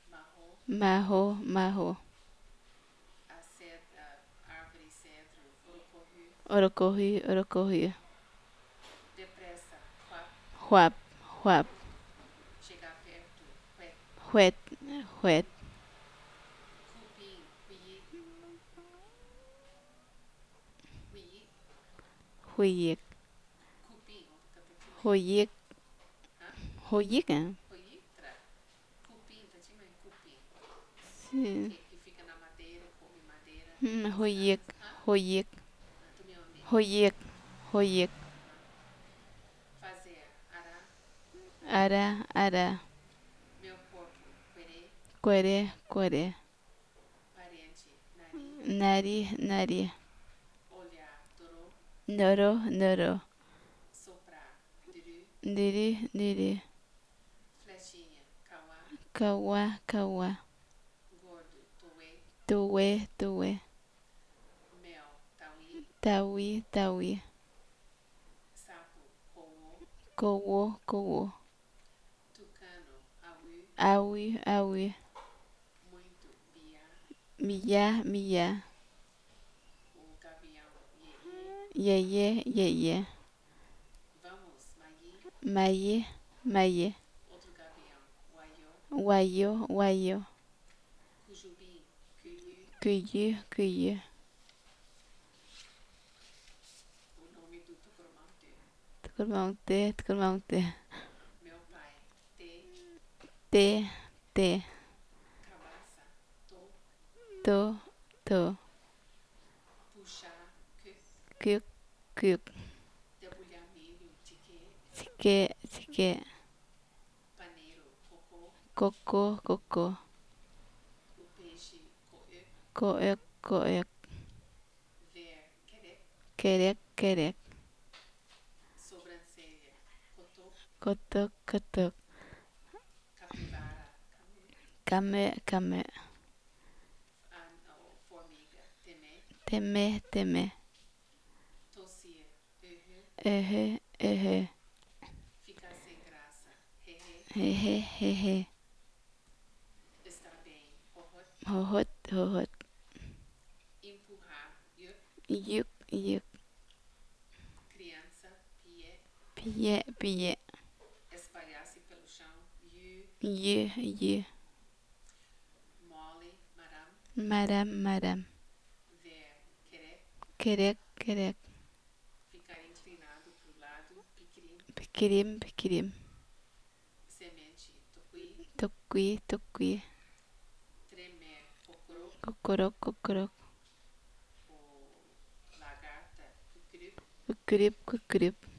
marro, marro, árvore, cedro, urucurru, orocorri, orocorri, depressa, quap, huap, huap, chegar perto, quack, huet, huet, cupim, cuyi, cuyi, huic, cupim, onde tá pequeno, huic, hã? huic, né? Cuyi, tra, cupim, tá tinha cupim, Sim. que fica na madeira, come madeira, as Huic, casas, hã? huic, Tu me onde? huic, huic, Aham. Fazer, ará, ara, ara, meu corpo, querer, quere, quere, parente, nari, nari, nari, olhar, torou, noro, noro, soprar, diru, diri, diri, flechinha, cauá, kawa, kawa, gordo, toé, tuwe, tuwe, mel, tauí, tawi, tawi, sapo, coô, kowo, kowo, tucano, auê, awi, awi, muito, biá, miya, miya, o gavião, iê, yeye, yeye, vamos, maí, maye, maye, outro gavião, uaiô, wayo, wayo, cujubim, cuiú, kuyu, kuyu, o nome do tucurumãote, tukurmaute, tukurmaute, meu pai, te, te, te, cabaça, to, to, to, puxar, que, kyuk, kyuk, debulhar milho, tique, sike, sike, paneiro, cocô, koko, koko, o peixe, coê, koek, koek, ver, querer, kerek, kerek, sobrancelha, cotô, kotok, kotok, capivara, camê, kame, kame, formiga, temé, teme, teme, tossir, ehe, ehe, ficar sem graça, hehe, hehe, estar bem, hohot, hohot, empurrar, yuk, yuk, criança, pié, piye, piye, espalhar-se pelo chão, ye, ye, mole, maram, maram, maram, ver, querer, kerek, kerek, ficar inclinado para o lado, piquirim, pikirim, pikirim, semente, tucuí, tokui, tokui, tremer, cocorô, kokorok, kokorok, o lagarta, cucrip, kukrip, kukrip,